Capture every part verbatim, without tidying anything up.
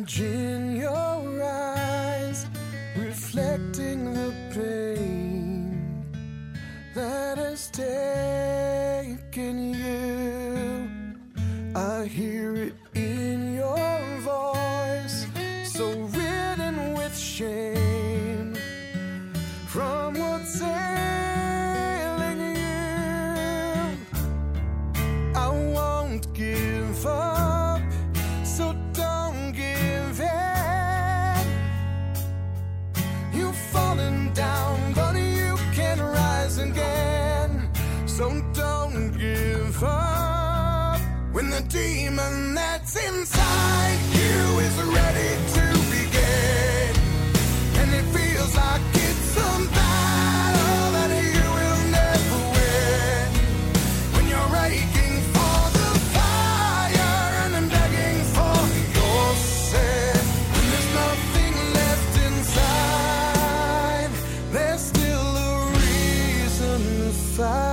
image in your eyes, reflecting the pain that has taken you. I hear it in your voice, so ridden with shame from what's ailing you. I won't give up, so don't give in. You've fallen down, but you can rise again. So don't give up when the demon that's inside you is ready to begin. And it feels like it's a battle that you will never win. When you're aching for the fire and I'm begging for your sin. When there's nothing left inside, there's still a reason to fight.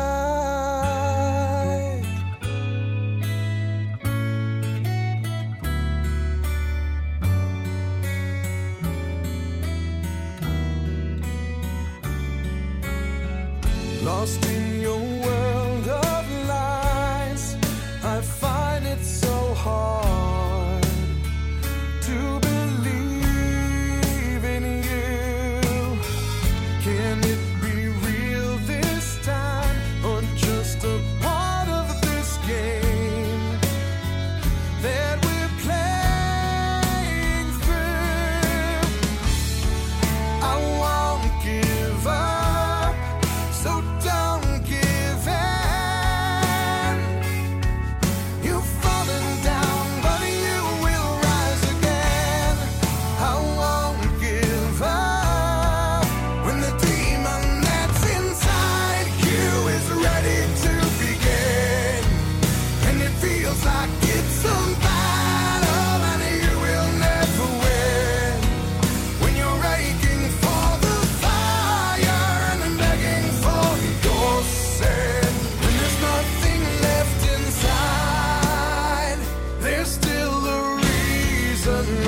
Lost in your world of lies, I find it so hard to believe in you. Can it be real this time, or just a part of this game that we're playing through? I won't give up, so don't give in. You've fallen down, but you will rise again. I won't give up when the demon that's inside you is ready to begin. And it feels like it's a battle and you will never win. When you're aching for the fire and I'm begging for your sin. When there's nothing left inside, there's still a reason to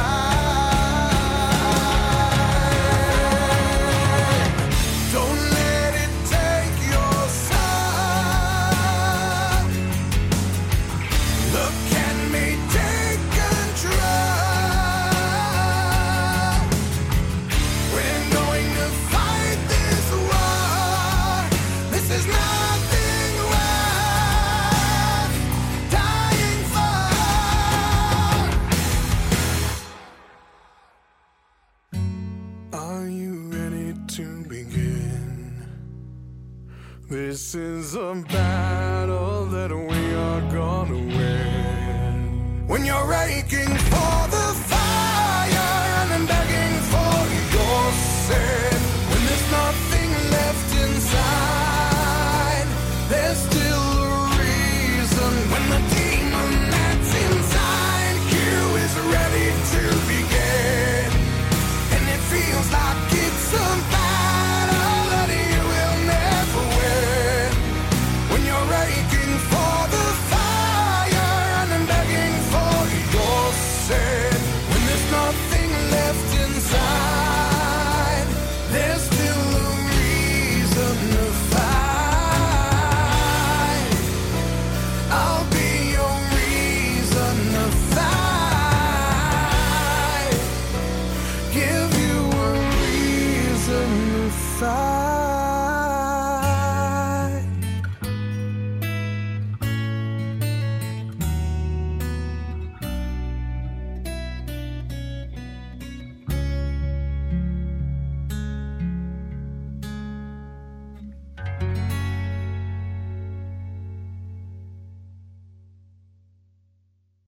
fight. Don't let it take your sun. Look at me, take control. We're going to fight this war. This is nothing worth dying for. Are you ready to begin? This is a battle that we are gonna win. When you're aching